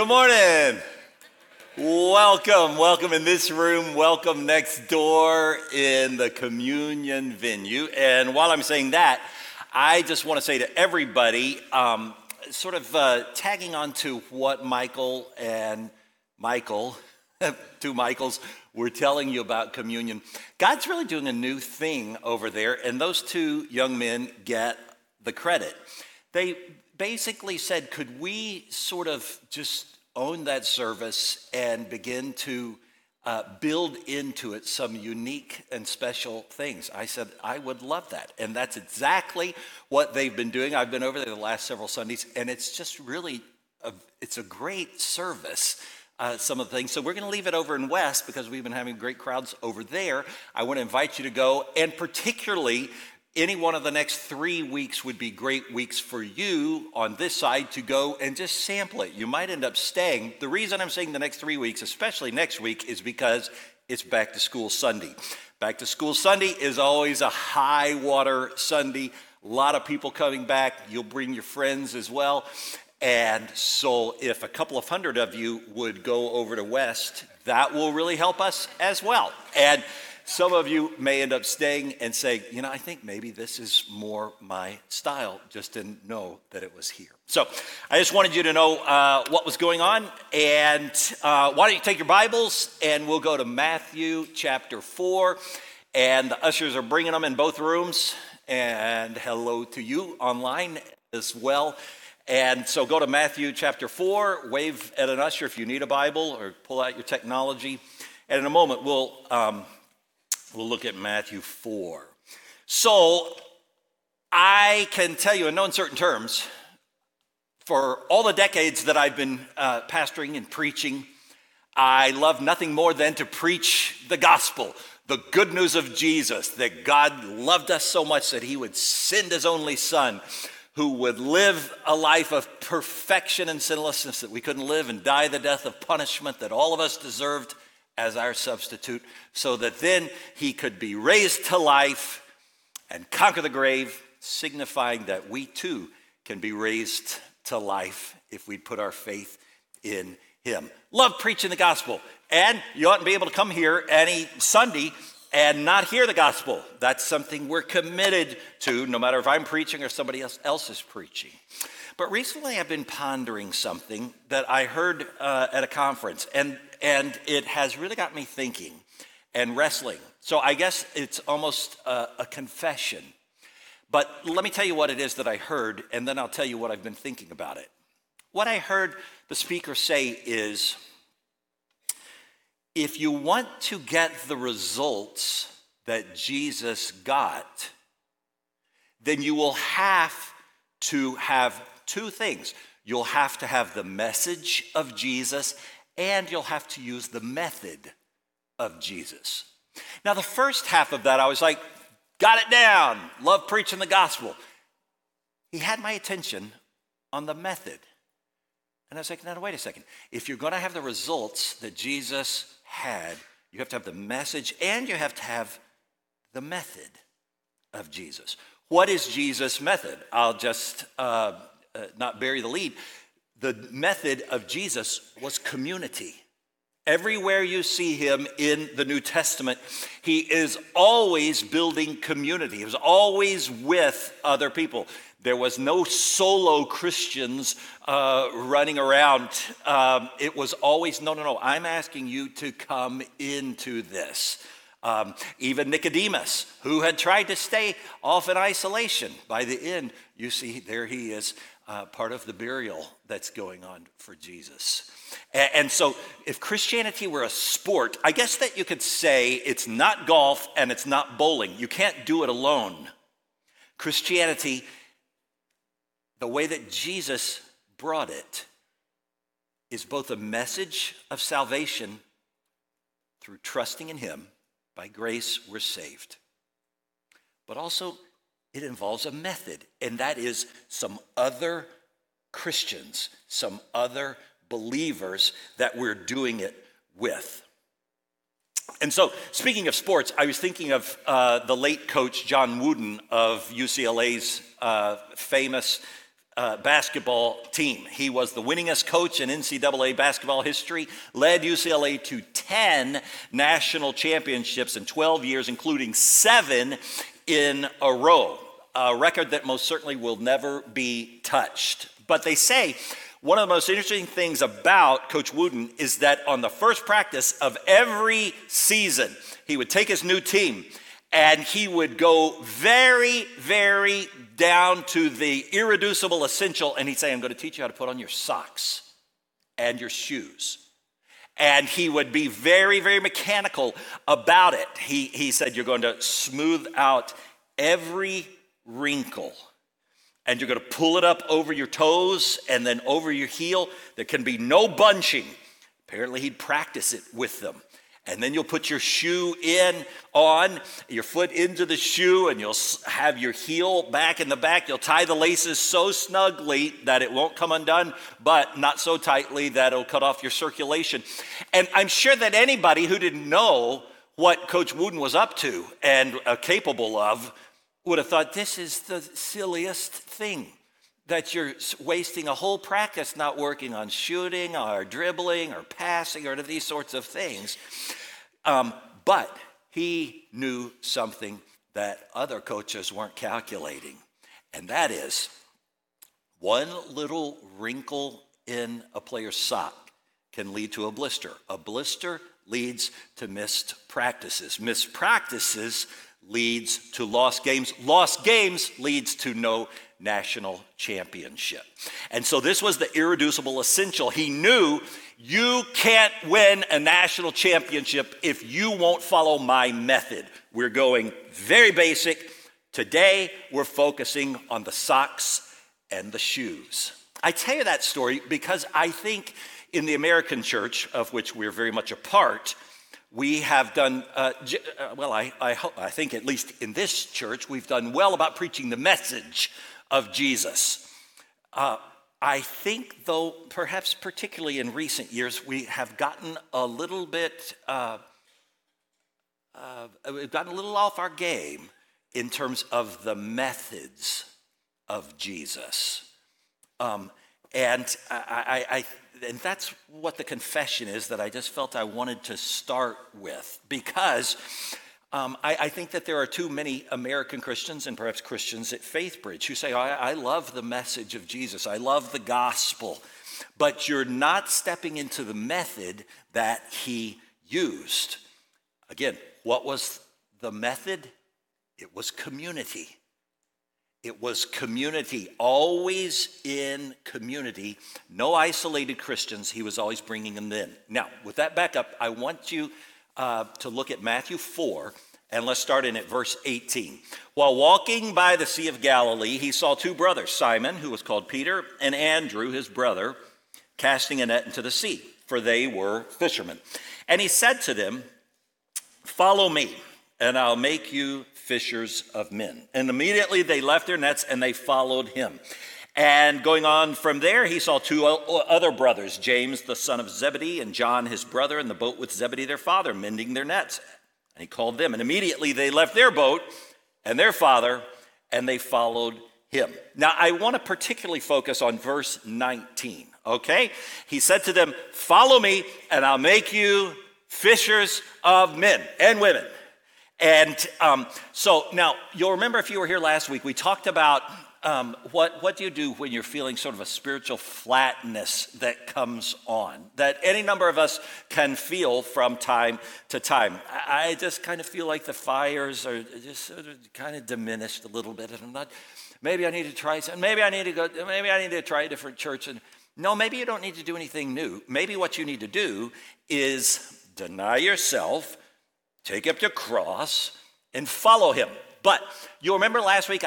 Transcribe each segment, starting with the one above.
Good morning. Welcome in this room. Welcome next door in the communion venue. And while I'm saying that, I just want to say to everybody, tagging on to what Michael and Michael, two Michaels, were telling you about communion. God's really doing a new thing over there, and those two young men get the credit. They basically said, could we sort of just own that service and begin to build into it some unique and special things? I said, I would love that. And that's exactly what they've been doing. I've been over there the last several Sundays, and it's just really, it's a great service, some of the things. So we're going to leave it over in West because we've been having great crowds over there. I want to invite you to go, and particularly any one of the next 3 weeks would be great weeks for you on this side to go and just sample it. You might end up staying. The reason I'm saying the next 3 weeks, especially next week, is because it's Back to School Sunday. Back to School Sunday is always a high water Sunday. A lot of people coming back. You'll bring your friends as well. And so if a couple of hundred of you would go over to West, that will really help us as well. And some of you may end up staying and say, I think maybe this is more my style. Just didn't know that it was here. So I just wanted you to know what was going on. And why don't you take your Bibles and we'll go to Matthew chapter 4. And the ushers are bringing them in both rooms. And hello to you online as well. And so go to Matthew chapter 4, wave at an usher if you need a Bible or pull out your technology. And in a moment, we'll look at Matthew 4. So I can tell you in no uncertain terms, for all the decades that I've been pastoring and preaching, I love nothing more than to preach the gospel, the good news of Jesus, that God loved us so much that he would send his only son, who would live a life of perfection and sinlessness that we couldn't live, and die the death of punishment that all of us deserved as our substitute, so that then he could be raised to life and conquer the grave, signifying that we too can be raised to life if we put our faith in him. Love preaching the gospel. And you oughtn't be able to come here any Sunday and not hear the gospel. That's something we're committed to, no matter if I'm preaching or somebody else is preaching. But recently I've been pondering something that I heard at a conference, and it has really got me thinking and wrestling. So I guess it's almost a confession. But let me tell you what it is that I heard, and then I'll tell you what I've been thinking about it. What I heard the speaker say is, if you want to get the results that Jesus got, then you will have to have two things. You'll have to have the message of Jesus, and you'll have to use the method of Jesus. Now, the first half of that, I was like, got it down. Love preaching the gospel. He had my attention on the method. And I was like, no, wait a second. If you're going to have the results that Jesus had, you have to have the message and you have to have the method of Jesus. What is Jesus' method? I'll just not bury the lead. The method of Jesus was community. Everywhere you see him in the New Testament, he is always building community. He was always with other people. There was no solo Christians running around. It was always, no, I'm asking you to come into this. Even Nicodemus, who had tried to stay off in isolation, by the end, you see there he is, part of the burial that's going on for Jesus. And so if Christianity were a sport, I guess that you could say it's not golf and it's not bowling. You can't do it alone. Christianity, the way that Jesus brought it, is both a message of salvation through trusting in him. By grace, we're saved. But also, it involves a method, and that is some other Christians, some other believers that we're doing it with. And so, speaking of sports, I was thinking of the late coach John Wooden of UCLA's famous basketball team. He was the winningest coach in NCAA basketball history, led UCLA to 10 national championships in 12 years, including 7 in a row, a record that most certainly will never be touched. But they say one of the most interesting things about Coach Wooden is that on the first practice of every season, he would take his new team and he would go very, very down to the irreducible essential, and he'd say, I'm going to teach you how to put on your socks and your shoes. And he would be very, very mechanical about it. He said, you're going to smooth out every wrinkle, and you're going to pull it up over your toes and then over your heel. There can be no bunching. Apparently, he'd practice it with them. And then you'll put your shoe on, your foot into the shoe, and you'll have your heel back in the back. You'll tie the laces so snugly that it won't come undone, but not so tightly that it'll cut off your circulation. And I'm sure that anybody who didn't know what Coach Wooden was up to and capable of would have thought, this is the silliest thing, that you're wasting a whole practice not working on shooting or dribbling or passing or these sorts of things. But he knew something that other coaches weren't calculating, and that is one little wrinkle in a player's sock can lead to a blister. A blister leads to missed practices. Missed practices leads to lost games. Lost games leads to no national championship. And so this was the irreducible essential. He knew you can't win a national championship if you won't follow my method. We're going very basic. Today, we're focusing on the socks and the shoes. I tell you that story because I think in the American church, of which we're very much a part, we have done, I think at least in this church, we've done well about preaching the message of Jesus. I think, though, perhaps particularly in recent years, we have gotten a little bit, we've gotten a little off our game in terms of the methods of Jesus. And that's what the confession is that I just felt I wanted to start with, because I think that there are too many American Christians and perhaps Christians at FaithBridge who say, I love the message of Jesus, I love the gospel, but you're not stepping into the method that he used. Again, what was the method? It was community. It was community, always in community. No isolated Christians. He was always bringing them in. Now, with that backup, I want you to look at Matthew 4, and let's start in at verse 18. While walking by the Sea of Galilee, he saw 2 brothers, Simon, who was called Peter, and Andrew, his brother, casting a net into the sea, for they were fishermen. And he said to them, follow me, and I'll make you fishers of men. And immediately they left their nets and they followed him. And going on from there, he saw 2 other brothers, James, the son of Zebedee, and John, his brother, in the boat with Zebedee, their father, mending their nets. And he called them. And immediately they left their boat and their father, and they followed him. Now, I want to particularly focus on verse 19, okay? He said to them, follow me, and I'll make you fishers of men and women. And so now, you'll remember if you were here last week, we talked about what do you do when you're feeling sort of a spiritual flatness that comes on, that any number of us can feel from time to time. I just kind of feel like the fires are just sort of kind of diminished a little bit. And I'm not, maybe I need to try something. Maybe I need to try a different church. And no, maybe you don't need to do anything new. Maybe what you need to do is deny yourself, take up your cross, and follow him. But you'll remember last week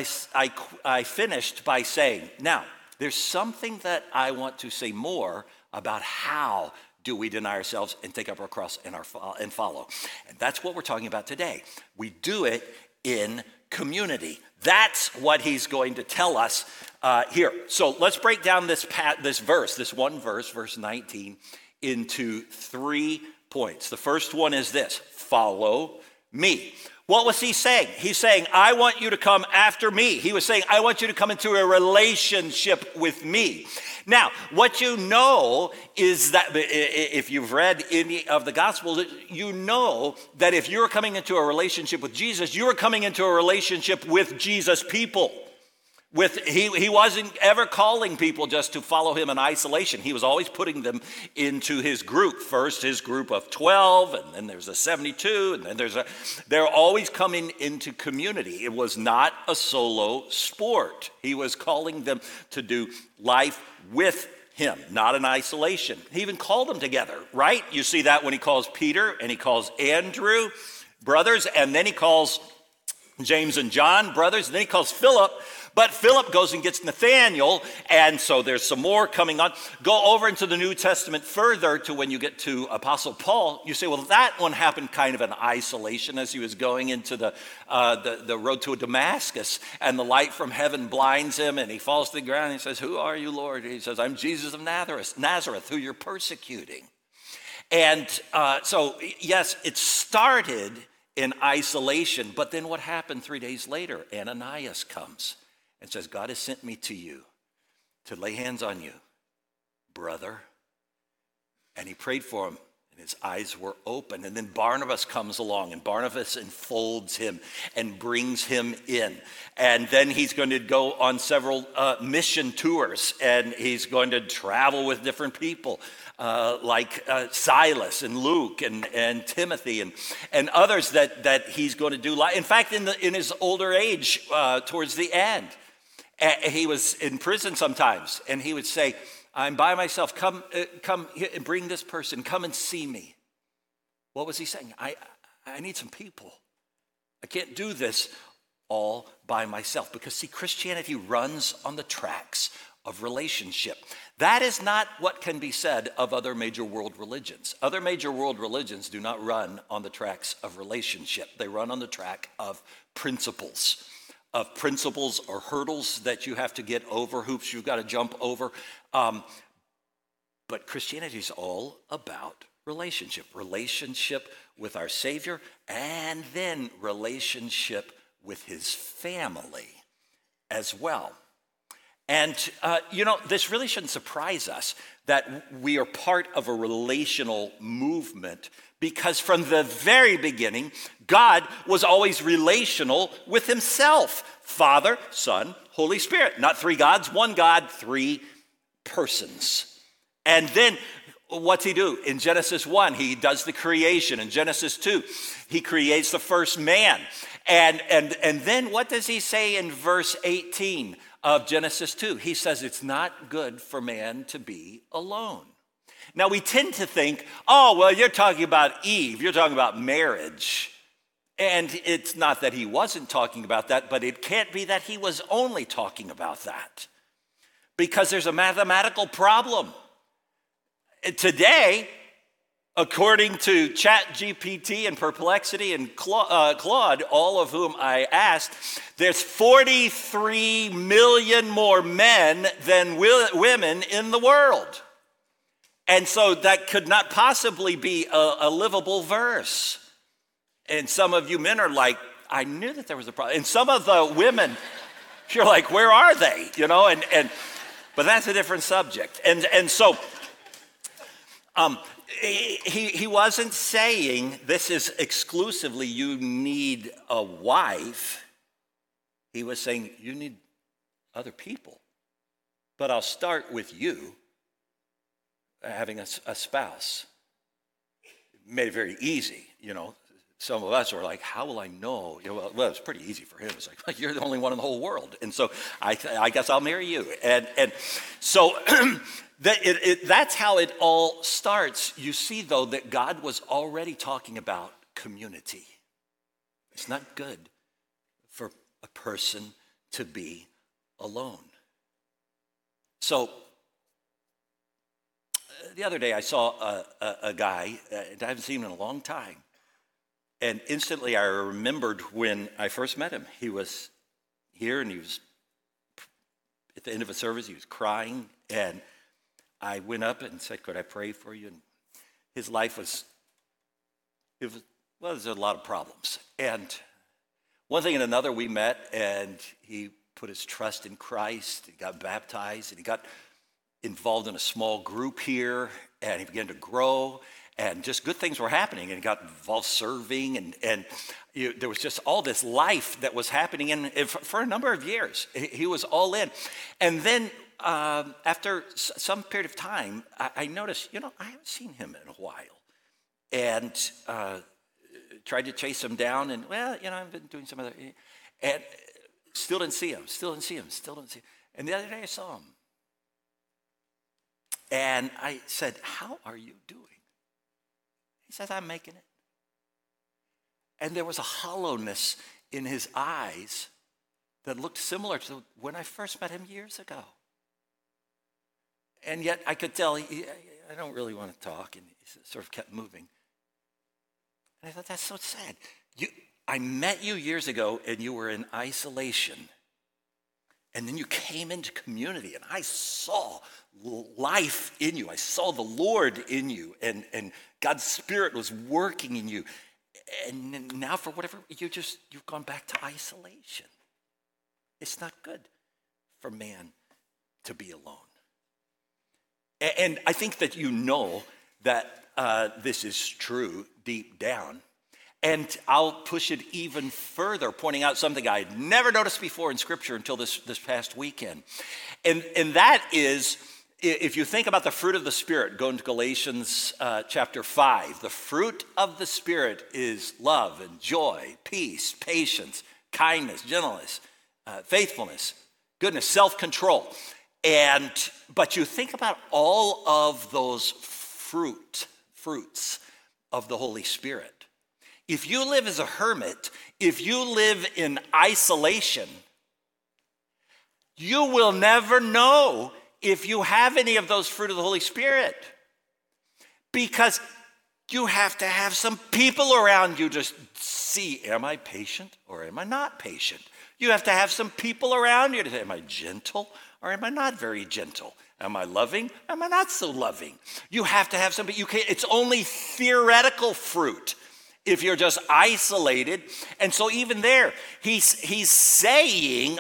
I finished by saying, now, there's something that I want to say more about how do we deny ourselves and take up our cross and follow. And that's what we're talking about today. We do it in community. That's what he's going to tell us here. So let's break down this one verse, verse 19, into 3 points. The first one is this: follow me. What was he saying? He's saying, I want you to come after me. He was saying, I want you to come into a relationship with me. Now, what you know is that if you've read any of the Gospels, you know that if you're coming into a relationship with Jesus, you're coming into a relationship with Jesus' people. He wasn't ever calling people just to follow him in isolation. He was always putting them into his group. First, his group of 12, and then there's a 72, and then they're always coming into community. It was not a solo sport. He was calling them to do life with him, not in isolation. He even called them together, right? You see that when he calls Peter and he calls Andrew brothers, and then he calls James and John brothers, and then he calls Philip. But Philip goes and gets Nathanael, and so there's some more coming on. Go over into the New Testament further to when you get to Apostle Paul. You say, well, that one happened kind of in isolation as he was going into the road to Damascus, and the light from heaven blinds him, and he falls to the ground, and he says, who are you, Lord? He says, I'm Jesus of Nazareth, who you're persecuting. And so, yes, it started in isolation, but then what happened 3 days later? Ananias comes and says, God has sent me to you to lay hands on you, brother. And he prayed for him, and his eyes were open. And then Barnabas comes along, and Barnabas enfolds him and brings him in. And then he's going to go on several mission tours, and he's going to travel with different people. Like Silas and Luke and Timothy and others that he's going to do. In fact, in his older age, towards the end, he was in prison sometimes, and he would say, I'm by myself. Come here and bring this person. Come and see me. What was he saying? I need some people. I can't do this all by myself. Because, see, Christianity runs on the tracks of relationship. That is not what can be said of other major world religions. Other major world religions do not run on the tracks of relationship. They run on the track of principles or hurdles that you have to get over, hoops you've got to jump over. But Christianity is all about relationship with our Savior, and then relationship with his family as well. And, this really shouldn't surprise us that we are part of a relational movement, because from the very beginning, God was always relational with himself. Father, Son, Holy Spirit. Not three gods, one God, three persons. And then what's he do? In Genesis 1, he does the creation. In Genesis 2, he creates the first man. And then what does he say in verse 18 of Genesis 2? He says it's not good for man to be alone. Now we tend to think, oh, well, you're talking about Eve, you're talking about marriage. And it's not that he wasn't talking about that, but it can't be that he was only talking about that. Because there's a mathematical problem. Today, according to ChatGPT and Perplexity and Claude, all of whom I asked, there's 43 million more men than women in the world. And so that could not possibly be a livable verse. And some of you men are like, I knew that there was a problem. And some of the women, you're like, where are they? But that's a different subject. And so he wasn't saying this is exclusively you need a wife. He was saying you need other people. But I'll start with you having a spouse. Made it very easy, Some of us are like, how will I know? Well, it's pretty easy for him. It's like, you're the only one in the whole world. And so I guess I'll marry you. And so that's how it all starts. You see, though, that God was already talking about community. It's not good for a person to be alone. So the other day I saw a guy, I haven't seen him in a long time. And instantly I remembered when I first met him. He was here and he was, at the end of a service, he was crying. And I went up and said, could I pray for you? And his life was well, there's a lot of problems. And one thing and another, we met, and he put his trust in Christ. He got baptized, and he got involved in a small group here, and he began to grow, and just good things were happening, and he got involved serving, and there was just all this life that was happening, and for a number of years, he was all in. And then after some period of time, I noticed, I haven't seen him in a while, and tried to chase him down, and I've been doing some other, and still didn't see him. And the other day I saw him. And I said, how are you doing? He says, I'm making it. And there was a hollowness in his eyes that looked similar to when I first met him years ago. And yet I could tell, I don't really want to talk, and he sort of kept moving. And I thought, that's so sad. I met you years ago, and you were in isolation. And then you came into community, and I saw life in you. I saw the Lord in you, and God's Spirit was working in you. And now for whatever, you've gone back to isolation. It's not good for man to be alone. And I think that that this is true deep down. And I'll push it even further, pointing out something I had never noticed before in Scripture until this past weekend. And that is, if you think about the fruit of the Spirit, go into Galatians chapter 5. The fruit of the Spirit is love and joy, peace, patience, kindness, gentleness, faithfulness, goodness, self-control. But you think about all of those fruits of the Holy Spirit. If you live as a hermit, if you live in isolation, you will never know if you have any of those fruit of the Holy Spirit, because you have to have some people around you to see, am I patient or am I not patient? You have to have some people around you to say, am I gentle or am I not very gentle? Am I loving? Am I not so loving? You have to have somebody. It's only theoretical fruit if you're just isolated. And so even there, he's saying,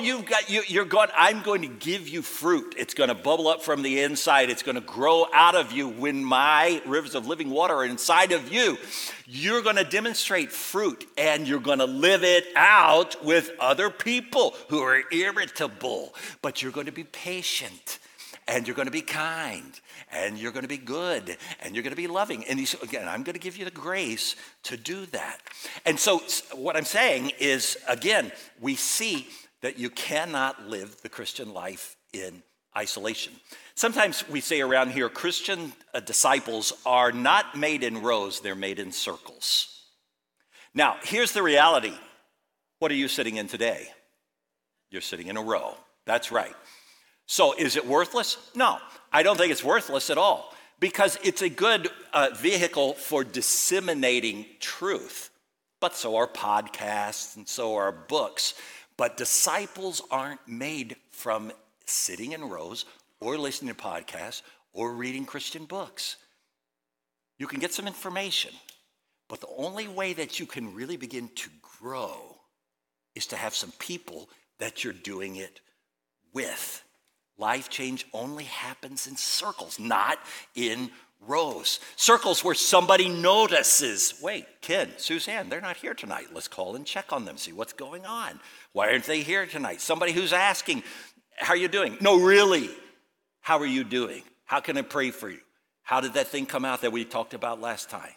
I'm going to give you fruit. It's going to bubble up from the inside. It's going to grow out of you. When my rivers of living water are inside of you, you're going to demonstrate fruit, and you're going to live it out with other people who are irritable. But you're going to be patient, and you're going to be kind, and you're going to be good, and you're going to be loving. And again, I'm going to give you the grace to do that. And so what I'm saying is, again, we see that you cannot live the Christian life in isolation. Sometimes we say around here, Christian disciples are not made in rows, they're made in circles. Now, here's the reality. What are you sitting in today? You're sitting in a row. That's right. So is it worthless? No, I don't think it's worthless at all, because it's a good vehicle for disseminating truth. But so are podcasts, and so are books. But disciples aren't made from sitting in rows or listening to podcasts or reading Christian books. You can get some information, but the only way that you can really begin to grow is to have some people that you're doing it with. Life change only happens in circles, not in rows. Circles where somebody notices, wait, Ken, Suzanne, they're not here tonight. Let's call and check on them, see what's going on. Why aren't they here tonight? Somebody who's asking, how are you doing? No, really, how are you doing? How can I pray for you? How did that thing come out that we talked about last time?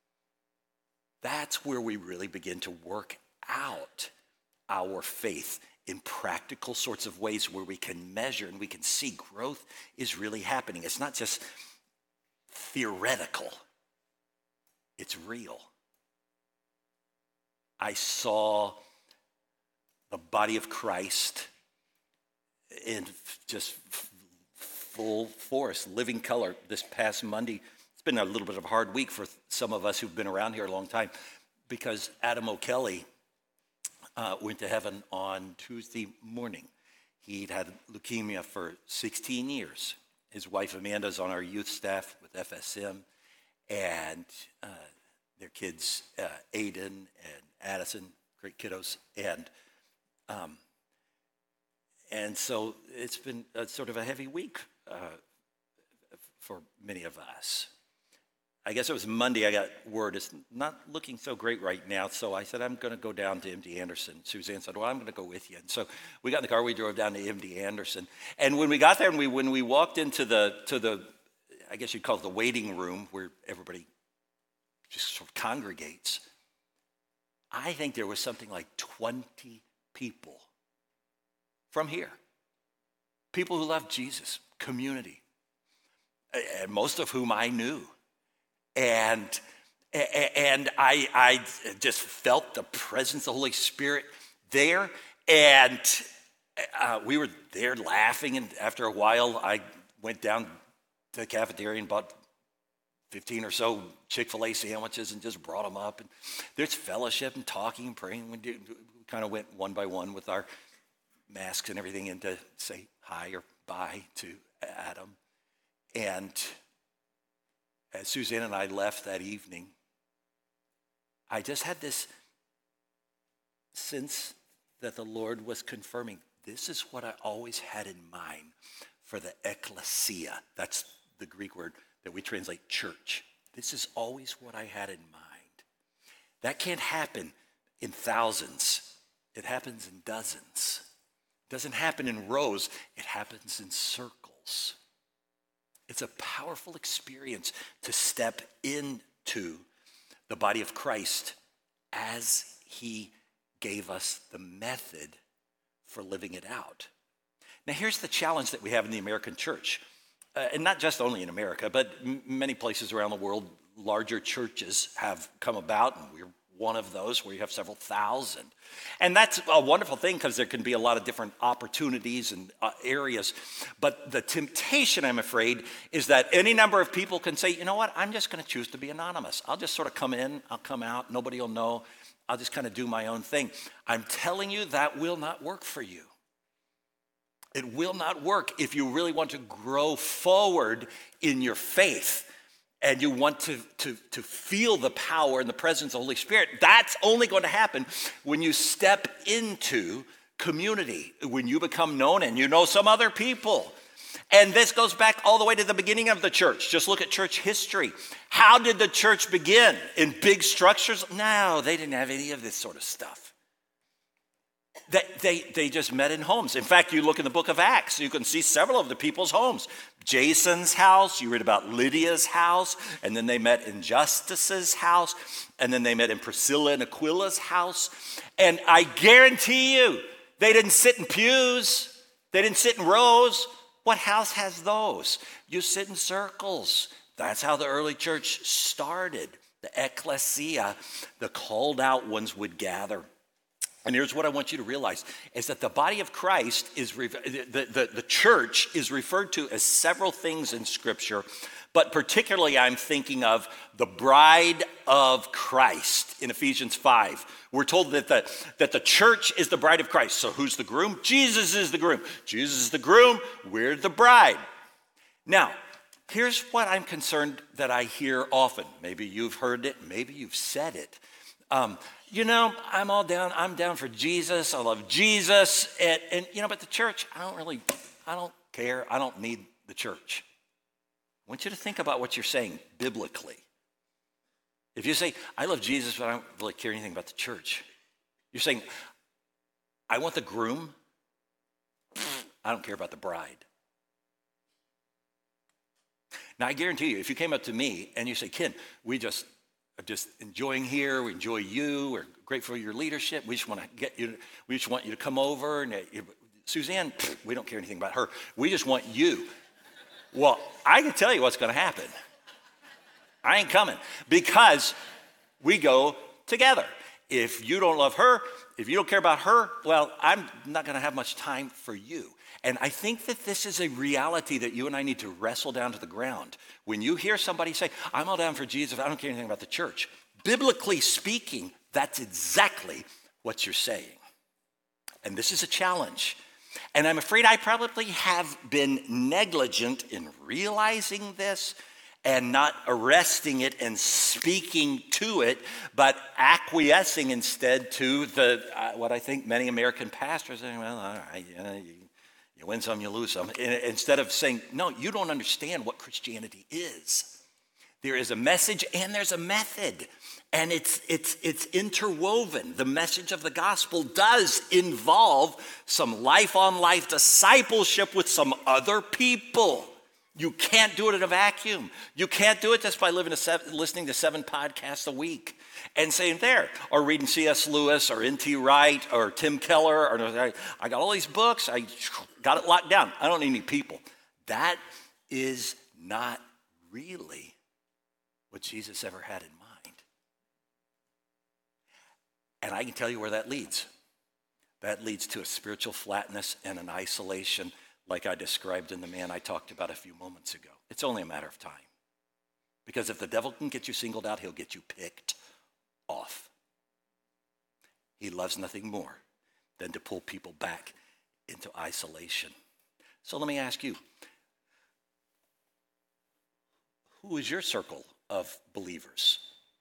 That's where we really begin to work out our faith in practical sorts of ways where we can measure and we can see growth is really happening. It's not just theoretical. It's real. I saw the body of Christ in just full force, living color this past Monday. It's been a little bit of a hard week for some of us who've been around here a long time, because Adam O'Kelly went to heaven on Tuesday morning. He'd had leukemia for 16 years. His wife Amanda's on our youth staff with FSM, and their kids, Aiden and Addison, great kiddos. And so it's been sort of a heavy week for many of us. I guess it was Monday I got word it's not looking so great right now, so I said, I'm going to go down to MD Anderson. Suzanne said, well, I'm going to go with you. And so we got in the car, we drove down to MD Anderson. And when we got there and when we walked into the, I guess you'd call it the waiting room where everybody just sort of congregates, I think there was something like 20 people from here. People who love Jesus, community, and most of whom I knew. And I just felt the presence of the Holy Spirit there. And we were there laughing. And after a while, I went down to the cafeteria and bought 15 or so Chick-fil-A sandwiches and just brought them up. And there's fellowship and talking and praying. We kind of went one by one with our masks and everything in to say hi or bye to Adam. And as Suzanne and I left that evening, I just had this sense that the Lord was confirming, this is what I always had in mind for the ecclesia. That's the Greek word that we translate church. This is always what I had in mind. That can't happen in thousands. It happens in dozens. It doesn't happen in rows. It happens in circles. It's a powerful experience to step into the body of Christ as he gave us the method for living it out. Now, here's the challenge that we have in the American church, and not just only in America, but many places around the world, larger churches have come about, and we're one of those where you have several thousand. And that's a wonderful thing because there can be a lot of different opportunities and areas. But the temptation, I'm afraid, is that any number of people can say, you know what, I'm just going to choose to be anonymous. I'll just sort of come in, I'll come out, nobody will know. I'll just kind of do my own thing. I'm telling you, that will not work for you. It will not work if you really want to grow forward in your faith. And you want to feel the power and the presence of the Holy Spirit. That's only going to happen when you step into community, when you become known and you know some other people. And this goes back all the way to the beginning of the church. Just look at church history. How did the church begin? In big structures? No, they didn't have any of this sort of stuff. They just met in homes. In fact, you look in the book of Acts, you can see several of the people's homes. Jason's house, you read about Lydia's house, and then they met in Justus's house, and then they met in Priscilla and Aquila's house. And I guarantee you, they didn't sit in pews. They didn't sit in rows. What house has those? You sit in circles. That's how the early church started. The ecclesia, the called out ones would gather. And here's what I want you to realize, is that the body of Christ, the church is referred to as several things in Scripture, but particularly I'm thinking of the bride of Christ in Ephesians 5. We're told that the church is the bride of Christ. So who's the groom? Jesus is the groom. Jesus is the groom, we're the bride. Now, here's what I'm concerned that I hear often. Maybe you've heard it, maybe you've said it. You know, I'm down for Jesus. I love Jesus. And you know, but the church, I don't care. I don't need the church. I want you to think about what you're saying biblically. If you say, I love Jesus, but I don't really care anything about the church. You're saying, I want the groom. I don't care about the bride. Now, I guarantee you, if you came up to me and you say, Ken, I'm just enjoying here. We enjoy you. We're grateful for your leadership. We just want you to come over. And Suzanne, we don't care anything about her. We just want you. Well, I can tell you what's going to happen. I ain't coming because we go together. If you don't love her, if you don't care about her, well, I'm not going to have much time for you. And I think that this is a reality that you and I need to wrestle down to the ground. When you hear somebody say, I'm all down for Jesus, I don't care anything about the church. Biblically speaking, that's exactly what you're saying. And this is a challenge. And I'm afraid I probably have been negligent in realizing this and not arresting it and speaking to it, but acquiescing instead to what I think many American pastors say, well, all right, you win some, you lose some. Instead of saying, no, you don't understand what Christianity is. There is a message and there's a method, and it's interwoven. The message of the gospel does involve some life-on-life discipleship with some other people. You can't do it in a vacuum. You can't do it just by listening to 7 podcasts a week and saying there, or reading C.S. Lewis or N.T. Wright or Tim Keller, or I got all these books, I got it locked down. I don't need any people. That is not really what Jesus ever had in mind. And I can tell you where that leads. That leads to a spiritual flatness and an isolation like I described in the man I talked about a few moments ago. It's only a matter of time. Because if the devil can get you singled out, he'll get you picked off. He loves nothing more than to pull people back into isolation. So let me ask you, who is your circle of believers?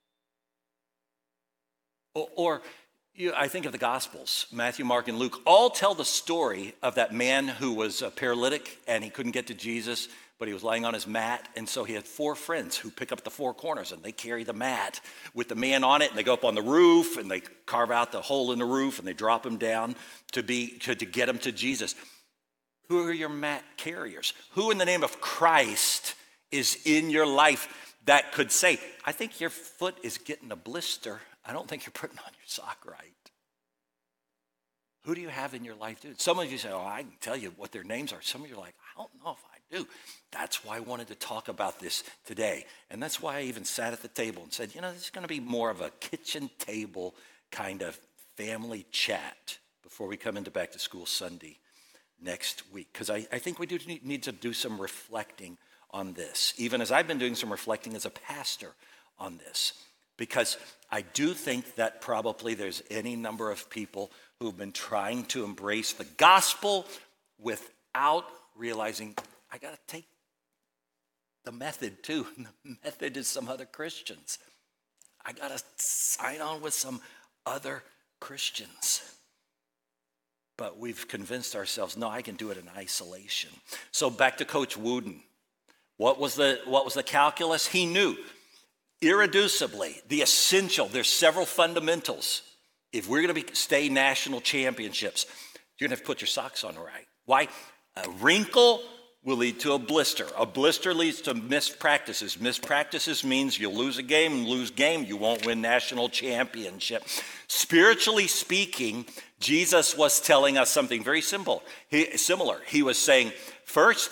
I think of the Gospels, Matthew, Mark, and Luke, all tell the story of that man who was a paralytic and he couldn't get to Jesus, but he was laying on his mat. And so he had 4 friends who pick up the 4 corners and they carry the mat with the man on it, and they go up on the roof and they carve out the hole in the roof and they drop him down to get him to Jesus. Who are your mat carriers? Who in the name of Christ is in your life that could say, I think your foot is getting a blister. I don't think you're putting on your sock right. Who do you have in your life, dude? Some of you say, I can tell you what their names are. Some of you are like, I don't know if I do. That's why I wanted to talk about this today. And that's why I even sat at the table and said, this is going to be more of a kitchen table kind of family chat before we come into Back to School Sunday next week. Because I think we do need to do some reflecting on this, even as I've been doing some reflecting as a pastor on this. Because I do think that probably there's any number of people who've been trying to embrace the gospel without realizing, I got to take the method too. And the method is some other Christians. I got to sign on with some other Christians. But we've convinced ourselves, no, I can do it in isolation. So back to Coach Wooden. What was the calculus? He knew irreducibly the essential. There's several fundamentals. If we're going to stay national championships, you're going to have to put your socks on right. Why? A wrinkle will lead to a blister. A blister leads to missed practices. Missed practices means you'll lose a game, and lose game, you won't win national championship. Spiritually speaking, Jesus was telling us something very similar. He was saying, first,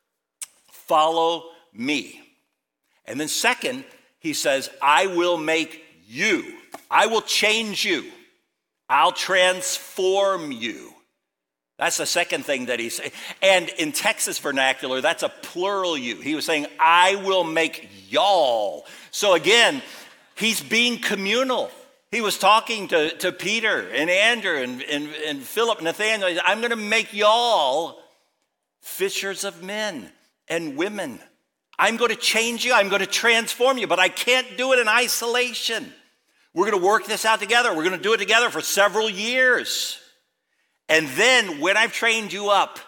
follow me. And then second, he says, I will make you. I will change you. I'll transform you. That's the second thing that he's saying. And in Texas vernacular, that's a plural you. He was saying, I will make y'all. So again, he's being communal. He was talking to Peter and Andrew and Philip, Nathaniel. I'm going to make y'all fishers of men and women. I'm going to change you. I'm going to transform you, but I can't do it in isolation. We're going to work this out together. We're going to do it together for several years. And then when I've trained you up,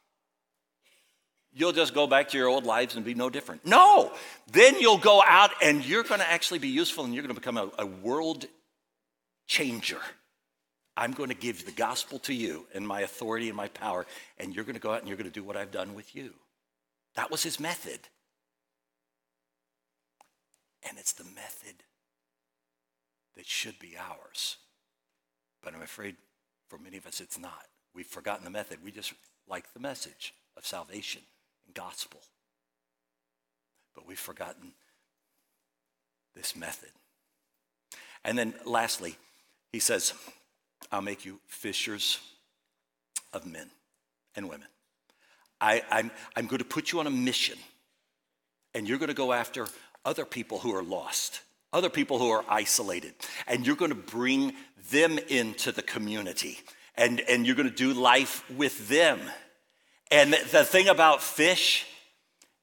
you'll just go back to your old lives and be no different. No, then you'll go out and you're going to actually be useful, and you're going to become a world changer. I'm going to give the gospel to you and my authority and my power, and you're going to go out and you're going to do what I've done with you. That was his method. And it's the method that should be ours. But I'm afraid for many of us it's not. We've forgotten the method. We just like the message of salvation and gospel. But we've forgotten this method. And then lastly, he says, I'll make you fishers of men and women. I'm going to put you on a mission, and you're going to go after other people who are lost, other people who are isolated, and you're going to bring them into the community, and you're going to do life with them. And the thing about fish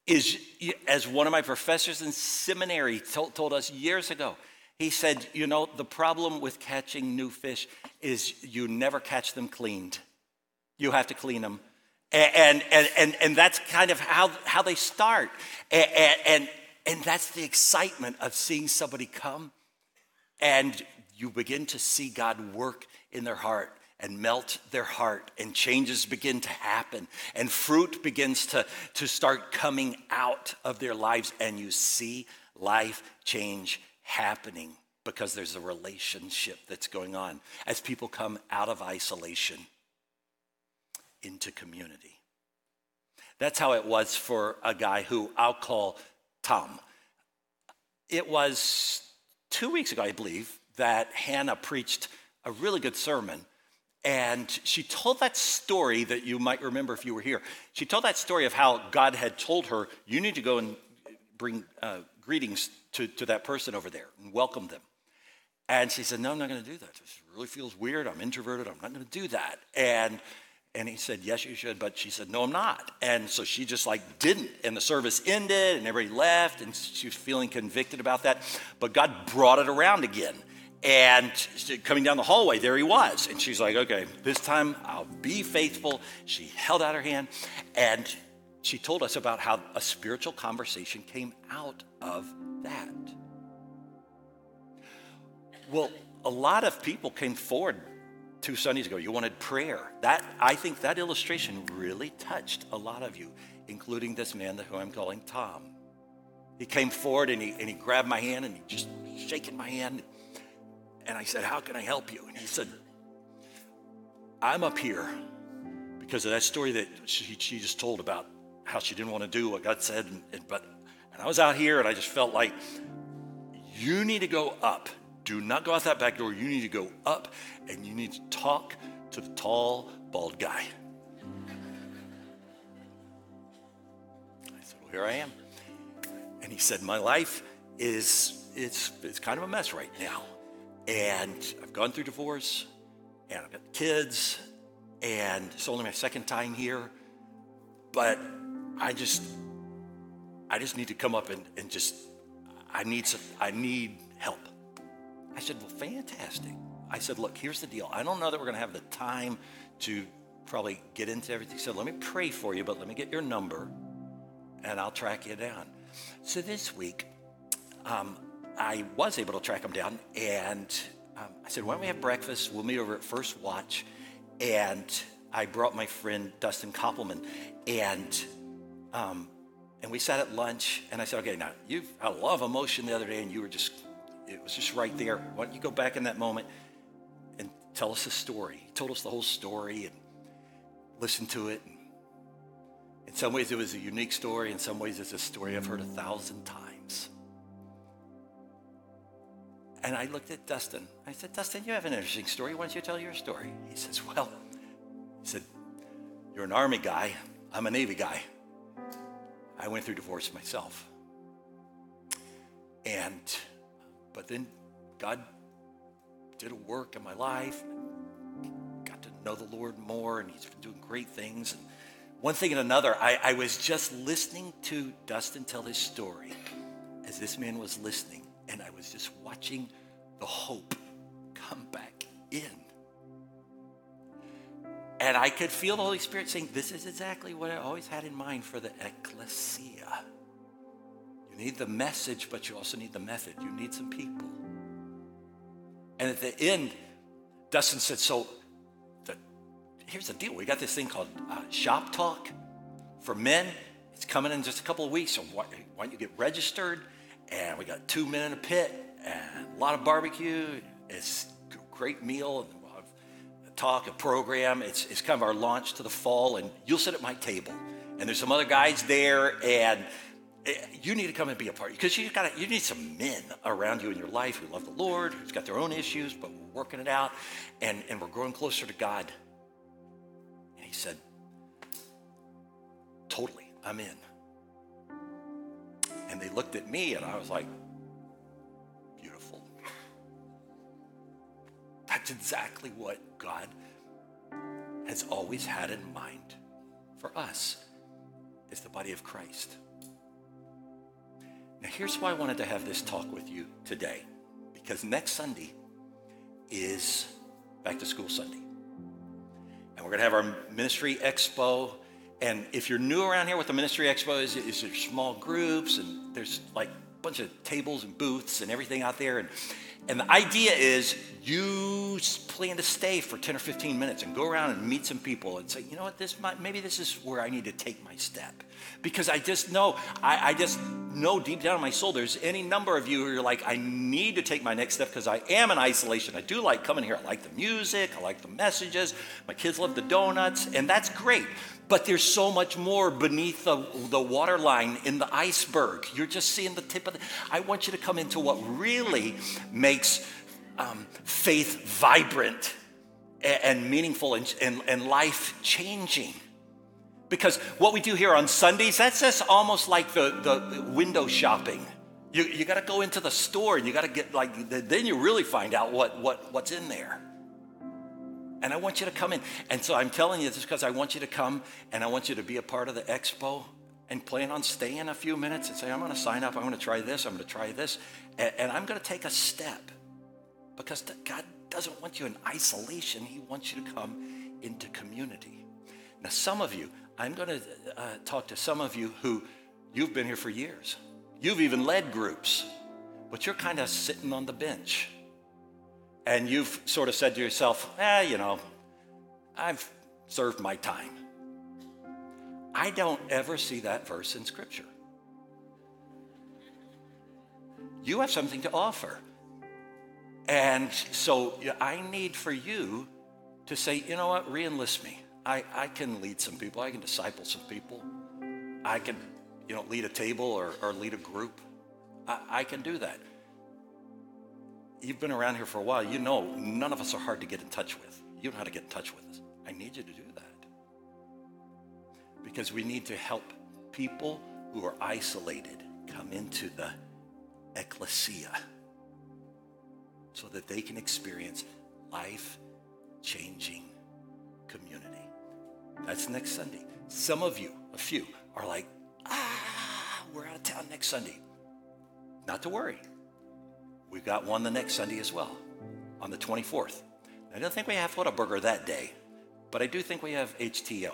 is, as one of my professors in seminary told us years ago, he said, the problem with catching new fish is you never catch them cleaned. You have to clean them. And that's kind of how they start. And that's the excitement of seeing somebody come and you begin to see God work in their heart and melt their heart, and changes begin to happen, and fruit begins to start coming out of their lives, and you see life change happening because there's a relationship that's going on as people come out of isolation into community. That's how it was for a guy who I'll call Tom. It was 2 weeks ago, I believe, that Hannah preached a really good sermon. And she told that story that you might remember if you were here. She told that story of how God had told her, you need to go and bring greetings to that person over there and welcome them. And she said, no, I'm not going to do that. This really feels weird. I'm introverted. I'm not going to do that. And he said, yes, you should. But she said, no, I'm not. And so she just didn't. And the service ended and everybody left. And she was feeling convicted about that. But God brought it around again. And coming down the hallway, there he was. And she's like, okay, this time I'll be faithful. She held out her hand and she told us about how a spiritual conversation came out of that. Well, a lot of people came forward 2 Sundays ago. You wanted prayer. I think that illustration really touched a lot of you, including this man who I'm calling Tom. He came forward and he grabbed my hand and he just shaking my hand. And I said, how can I help you? And he said, I'm up here because of that story that she just told about how she didn't want to do what God said. And I was out here and I just felt like, you need to go up. Do not go out that back door. You need to go up and you need to talk to the tall, bald guy. I said, well, here I am. And he said, my life it's kind of a mess right now. And I've gone through divorce, and I've got kids, and it's only my second time here. But I just need to come up and I need help. I said, well, fantastic. I said, look, here's the deal. I don't know that we're going to have the time to probably get into everything. So let me pray for you, but let me get your number, and I'll track you down. So this week, I was able to track him down, and I said, why don't we have breakfast? We'll meet over at First Watch. And I brought my friend Dustin Koppelman, and we sat at lunch, and I said, okay, now you've had a lot of emotion the other day, and it was just right there. Why don't you go back in that moment and tell us the story? He told us the whole story and listened to it. In some ways, it was a unique story. In some ways, it's a story I've heard 1,000 times. And I looked at Dustin. I said, Dustin, you have an interesting story. Why don't you tell your story? He says, you're an Army guy. I'm a Navy guy. I went through divorce myself. But then God did a work in my life. Got to know the Lord more, and he's been doing great things. And one thing and another, I was just listening to Dustin tell his story as this man was listening. And I was just watching the hope come back in. And I could feel the Holy Spirit saying, this is exactly what I always had in mind for the ecclesia. You need the message, but you also need the method. You need some people. And at the end, Dustin said, here's the deal. We got this thing called Shop Talk for men. It's coming in just a couple of weeks. So why don't you get registered? And we got 2 men in a pit and a lot of barbecue. It's a great meal. And we'll have a talk, a program. It's kind of our launch to the fall. And you'll sit at my table. And there's some other guys there. And you need to come and be a part. Because you need some men around you in your life who love the Lord, who's got their own issues, but we're working it out. And we're growing closer to God. And he said, totally, I'm in. And they looked at me, and I was like, beautiful. That's exactly what God has always had in mind for us as the body of Christ. Now, here's why I wanted to have this talk with you today, because next Sunday is Back to School Sunday. And we're going to have our Ministry Expo. And if you're new around here, what the Ministry Expo is there's small groups, and there's like a bunch of tables and booths and everything out there. And the idea is you plan to stay for 10 or 15 minutes and go around and meet some people and say, you know what, maybe this is where I need to take my step. Because I just know, I just know deep down in my soul, there's any number of you who are like, I need to take my next step because I am in isolation. I do like coming here. I like the music. I like the messages. My kids love the donuts, and that's great. But there's so much more beneath the waterline in the iceberg. You're just seeing the tip of it. I want you to come into what really makes faith vibrant and meaningful and life-changing. Because what we do here on Sundays, that's just almost like the window shopping. You got to go into the store, and you got to get then you really find out what's in there. And I want you to come in. And so I'm telling you this because I want you to come, and I want you to be a part of the expo and plan on staying a few minutes and say, I'm going to sign up. I'm going to try this. I'm going to try this. And I'm going to take a step, because God doesn't want you in isolation. He wants you to come into community. Now, some of you, I'm going to talk to some of you who you've been here for years. You've even led groups, but you're kind of sitting on the bench. And you've sort of said to yourself, I've served my time. I don't ever see that verse in Scripture. You have something to offer. And so I need for you to say, you know what, re-enlist me. I can lead some people. I can disciple some people. I can, lead a table or lead a group. I can do that. You've been around here for a while. You know none of us are hard to get in touch with. You know how to get in touch with us. I need you to do that. Because we need to help people who are isolated come into the ecclesia so that they can experience life-changing community. That's next Sunday. Some of you, a few, are like, we're out of town next Sunday. Not to worry. We've got one the next Sunday as well, on the 24th. I don't think we have Whataburger that day, but I do think we have HTO.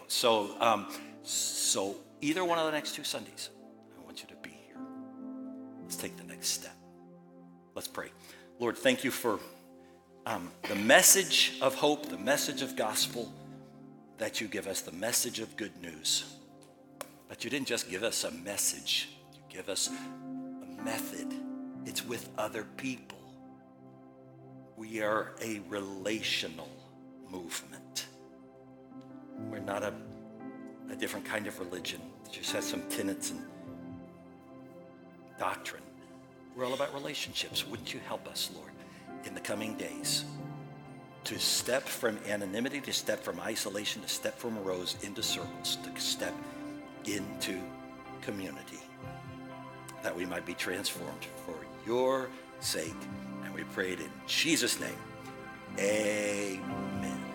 So either one of the next two Sundays, I want you to be here. Let's take the next step. Let's pray. Lord, thank you for the message of hope, the message of gospel that you give us, the message of good news. But you didn't just give us a message, you give us a method. It's with other people. We are a relational movement. We're not a different kind of religion. It just has some tenets and doctrine. We're all about relationships. Wouldn't you help us, Lord, in the coming days to step from anonymity, to step from isolation, to step from rows into circles, to step into community, that we might be transformed for your sake. And we pray it in Jesus' name. Amen.